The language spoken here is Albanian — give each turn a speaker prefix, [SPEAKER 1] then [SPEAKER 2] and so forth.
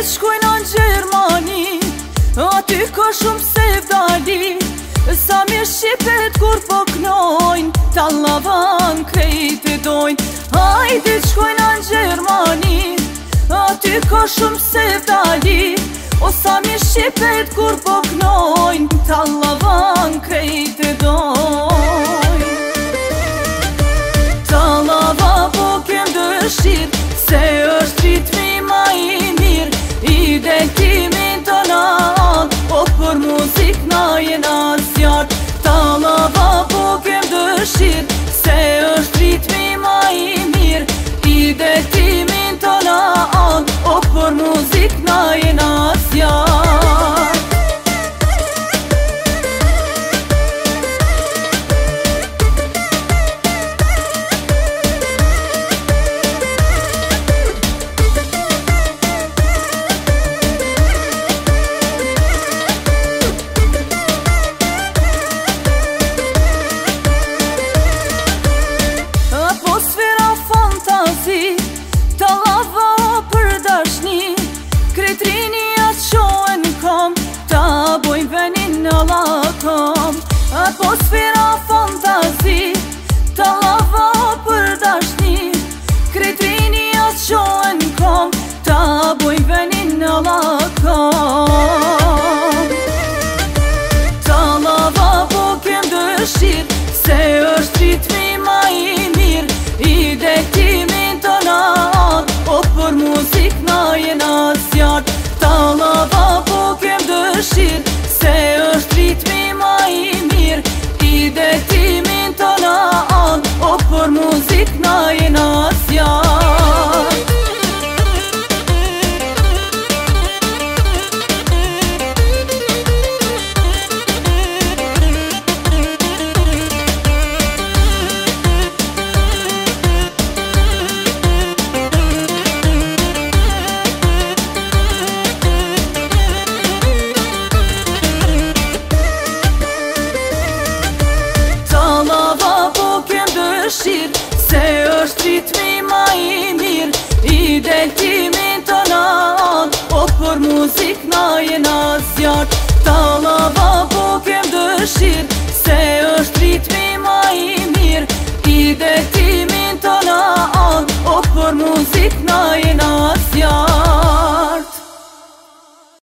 [SPEAKER 1] shkojna në Gjermani, aty ka shumë sevdali. Sa mirë shqipet kur po knojnë, tallavan krejt e dojnë. Hajde shkojna në Gjermani, aty ka shumë sevdali. O sa mirë shqipet kur po knojnë, tallavan krejt e dojnë. Tallava po kem dëshirë, se është ritmi ma i mirë. Identimin të natë, o për muzik na jena zjarë. Tallava po kem dëshirë, se është ritmi ma i mirë. Identimin të natë, o për muzik na jena zjarë. Tallava për dashni, kretrini atë shohen kom, ta bojnë venin në lakom. Atmosfera fantazi, tallava për dashni, kretrini atë shohen kom, ta bojnë venin në lakom. Tallava po kem dëshirë, se është ritmi ma i mirë. Identimin të natë, o për muzik na jena zjarë. Tallava po kem dëshirë, se është ritmi ma i mirë. Identimin të natë, o për muzik na jena zjarë. Se është ritmi ma i mirë. Identimin të natë, o për muzik na jena zjarë. Tallava po kem dëshirë, se është ritmi ma i mirë. Identimin